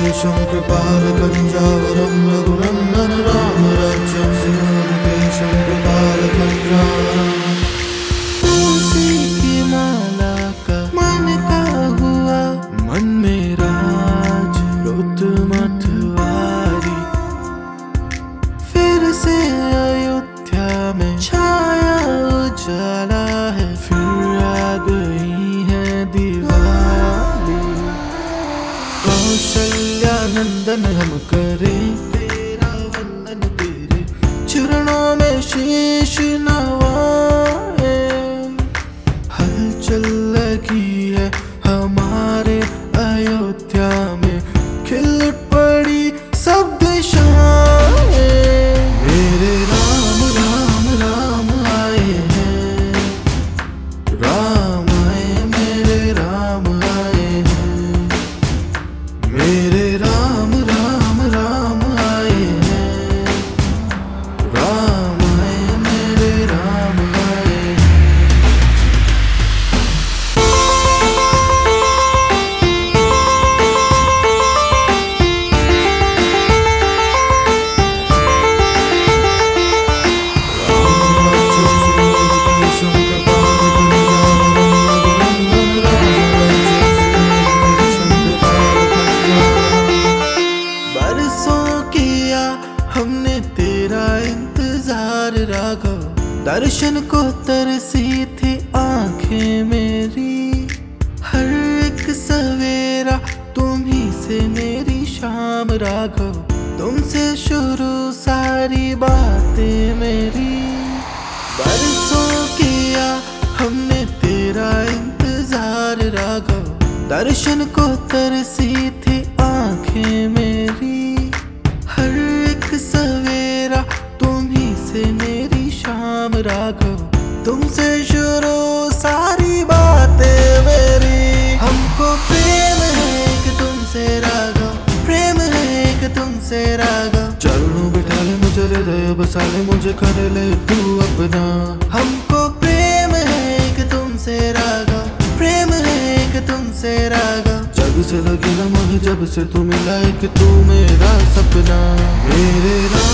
सुरकेशं कृपालकञ्जावरं रघुनन्दन राम राज्यं सिंहकेशं कृपालकञ्जावरम्। तुलसी की माला का मन का हुआ मन मेरा रुत मतवारी, फिर से अयोध्या में छाया उजाला है, फिर आ गई है दिवाली। कौशल्या नंदन हम करें तेरा वंदन, तेरे चरणों में शीश नवाए। हलचल लगी है हमारे अयोध्या में, खिल पड़ी सब दिशाएं। मेरे राम राम राम आए हैं, राम आए मेरे राम आए हैं। मेरे राम राम राम आए हैं, राम आए मेरे राम आए हैं। हमने तेरा इंतजार राघव, दर्शन को तरसी थी आंखें मेरी। हर एक सवेरा तुम ही से मेरी शाम राघव, तुमसे शुरू सारी बातें मेरी। बरसों किया हमने तेरा इंतजार राघव, दर्शन को तरसी थी आंखें मेरी। हर एक सवेरा तुम ही से मेरी शाम राघव, तुमसे शुरू सारी बातें मेरी। हमको प्रेम है कि तुमसे राघव, प्रेम है कि तुमसे राघव। चरणों बिठा ले मुझे, हृदय बसा ले मुझे, कर ले तू अपना। हमको प्रेम है कि तुमसे राघव, प्रेम है कि तुमसे राघव। जब से लगी लम्हा जब से तू मिला, कि तू मेरा सपना। मेरे